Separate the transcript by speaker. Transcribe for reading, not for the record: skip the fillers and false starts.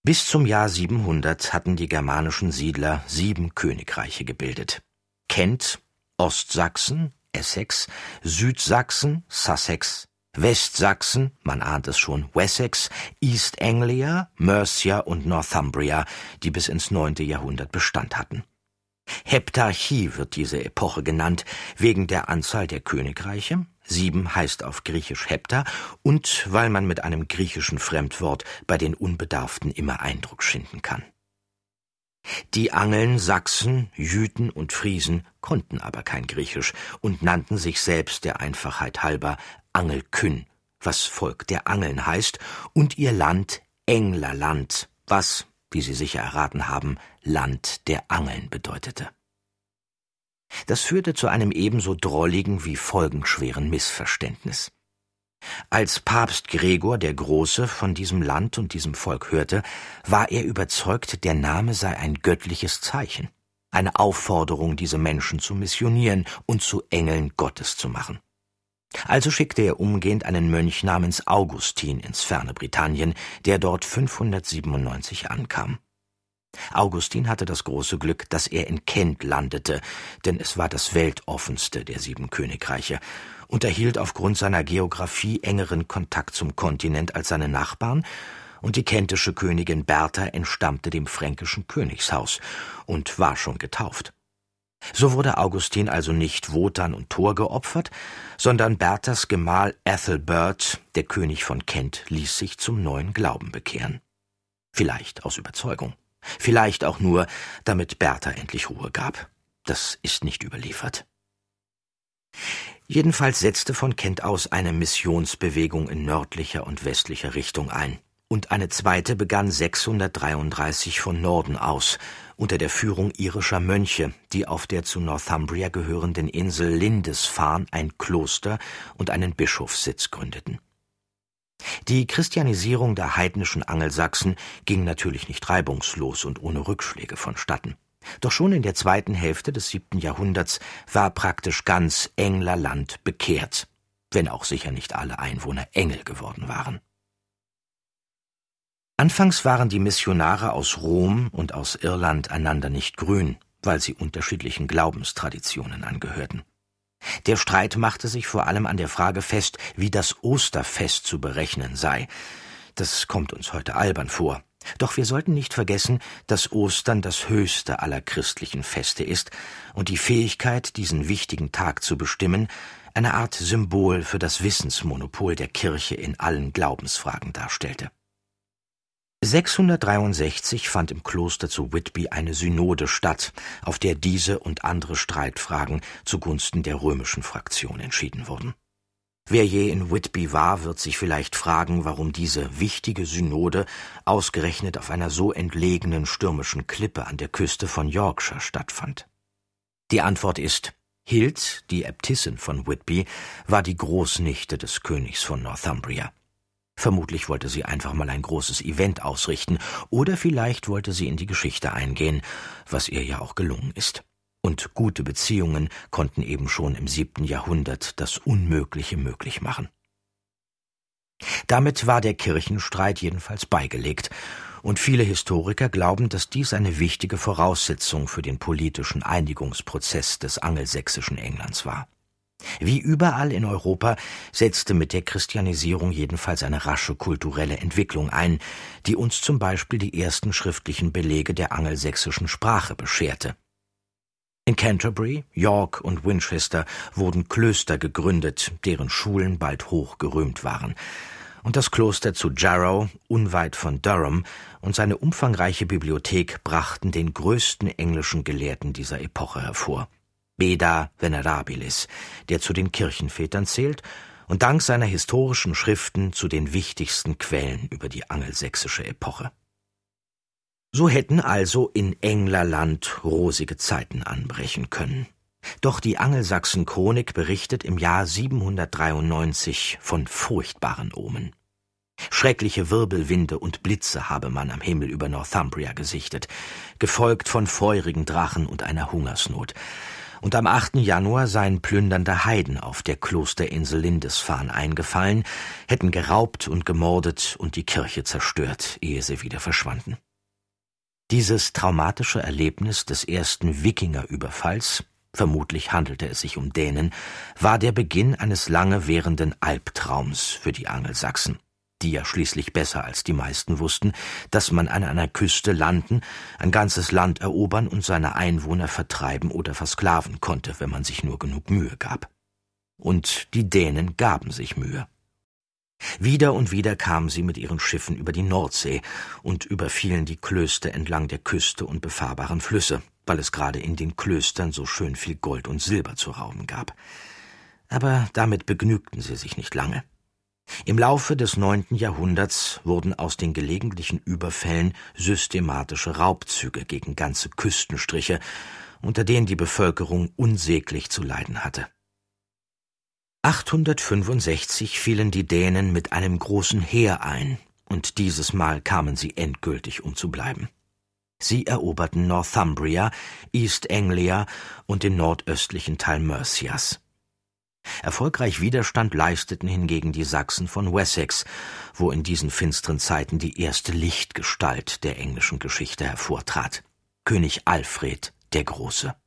Speaker 1: Bis zum Jahr 700 hatten die germanischen Siedler 7 Königreiche gebildet. Kent, Ostsachsen, Essex, Südsachsen, Sussex, Westsachsen, man ahnt es schon, Wessex, East Anglia, Mercia und Northumbria, die bis ins 9. Jahrhundert Bestand hatten. Heptarchie wird diese Epoche genannt, wegen der Anzahl der Königreiche, 7 heißt auf Griechisch Hepta, und weil man mit einem griechischen Fremdwort bei den Unbedarften immer Eindruck schinden kann. Die Angeln, Sachsen, Jüten und Friesen konnten aber kein Griechisch und nannten sich selbst der Einfachheit halber Angelkyn, was Volk der Angeln heißt, und ihr Land Englerland, was, wie Sie sicher erraten haben, Land der Angeln bedeutete. Das führte zu einem ebenso drolligen wie folgenschweren Missverständnis. Als Papst Gregor der Große von diesem Land und diesem Volk hörte, war er überzeugt, der Name sei ein göttliches Zeichen, eine Aufforderung, diese Menschen zu missionieren und zu Engeln Gottes zu machen. Also schickte er umgehend einen Mönch namens Augustin ins ferne Britannien, der dort 597 ankam. Augustin hatte das große Glück, dass er in Kent landete, denn es war das weltoffenste der 7 Königreiche, und erhielt aufgrund seiner Geographie engeren Kontakt zum Kontinent als seine Nachbarn, und die kentische Königin Bertha entstammte dem fränkischen Königshaus und war schon getauft. So wurde Augustin also nicht Wotan und Thor geopfert, sondern Berthas Gemahl Ethelbert, der König von Kent, ließ sich zum neuen Glauben bekehren. Vielleicht aus Überzeugung. Vielleicht auch nur, damit Bertha endlich Ruhe gab. Das ist nicht überliefert. Jedenfalls setzte von Kent aus eine Missionsbewegung in nördlicher und westlicher Richtung ein. Und eine zweite begann 633 von Norden aus, unter der Führung irischer Mönche, die auf der zu Northumbria gehörenden Insel Lindisfarne ein Kloster und einen Bischofssitz gründeten. Die Christianisierung der heidnischen Angelsachsen ging natürlich nicht reibungslos und ohne Rückschläge vonstatten. Doch schon in der zweiten Hälfte des 7. Jahrhunderts war praktisch ganz Englerland bekehrt, wenn auch sicher nicht alle Einwohner Engel geworden waren. Anfangs waren die Missionare aus Rom und aus Irland einander nicht grün, weil sie unterschiedlichen Glaubenstraditionen angehörten. Der Streit machte sich vor allem an der Frage fest, wie das Osterfest zu berechnen sei. Das kommt uns heute albern vor. Doch wir sollten nicht vergessen, dass Ostern das höchste aller christlichen Feste ist und die Fähigkeit, diesen wichtigen Tag zu bestimmen, eine Art Symbol für das Wissensmonopol der Kirche in allen Glaubensfragen darstellte. 663 fand im Kloster zu Whitby eine Synode statt, auf der diese und andere Streitfragen zugunsten der römischen Fraktion entschieden wurden. Wer je in Whitby war, wird sich vielleicht fragen, warum diese wichtige Synode ausgerechnet auf einer so entlegenen stürmischen Klippe an der Küste von Yorkshire stattfand. Die Antwort ist: Hild, die Äbtissin von Whitby, war die Großnichte des Königs von Northumbria. Vermutlich wollte sie einfach mal ein großes Event ausrichten, oder vielleicht wollte sie in die Geschichte eingehen, was ihr ja auch gelungen ist. Und gute Beziehungen konnten eben schon im 7. Jahrhundert das Unmögliche möglich machen. Damit war der Kirchenstreit jedenfalls beigelegt, und viele Historiker glauben, dass dies eine wichtige Voraussetzung für den politischen Einigungsprozess des angelsächsischen Englands war. Wie überall in Europa setzte mit der Christianisierung jedenfalls eine rasche kulturelle Entwicklung ein, die uns zum Beispiel die ersten schriftlichen Belege der angelsächsischen Sprache bescherte. In Canterbury, York und Winchester wurden Klöster gegründet, deren Schulen bald hoch gerühmt waren. Und das Kloster zu Jarrow, unweit von Durham, und seine umfangreiche Bibliothek brachten den größten englischen Gelehrten dieser Epoche hervor. Beda Venerabilis, der zu den Kirchenvätern zählt und dank seiner historischen Schriften zu den wichtigsten Quellen über die angelsächsische Epoche. So hätten also in Englerland rosige Zeiten anbrechen können. Doch die Angelsachsen-Chronik berichtet im Jahr 793 von furchtbaren Omen. Schreckliche Wirbelwinde und Blitze habe man am Himmel über Northumbria gesichtet, gefolgt von feurigen Drachen und einer Hungersnot. und am 8. Januar seien plündernde Heiden auf der Klosterinsel Lindisfarne eingefallen, hätten geraubt und gemordet und die Kirche zerstört, ehe sie wieder verschwanden. Dieses traumatische Erlebnis des ersten Wikingerüberfalls, vermutlich handelte es sich um Dänen, war der Beginn eines lange währenden Albtraums für die Angelsachsen, die ja schließlich besser als die meisten wussten, dass man an einer Küste landen, ein ganzes Land erobern und seine Einwohner vertreiben oder versklaven konnte, wenn man sich nur genug Mühe gab. Und die Dänen gaben sich Mühe. Wieder und wieder kamen sie mit ihren Schiffen über die Nordsee und überfielen die Klöster entlang der Küste und befahrbaren Flüsse, weil es gerade in den Klöstern so schön viel Gold und Silber zu rauben gab. Aber damit begnügten sie sich nicht lange. Im Laufe des 9. Jahrhunderts wurden aus den gelegentlichen Überfällen systematische Raubzüge gegen ganze Küstenstriche, unter denen die Bevölkerung unsäglich zu leiden hatte. 865 fielen die Dänen mit einem großen Heer ein, und dieses Mal kamen sie endgültig, um zu bleiben. Sie eroberten Northumbria, East Anglia und den nordöstlichen Teil Mercias. Erfolgreich Widerstand leisteten hingegen die Sachsen von Wessex, wo in diesen finsteren Zeiten die erste Lichtgestalt der englischen Geschichte hervortrat: König Alfred der Große.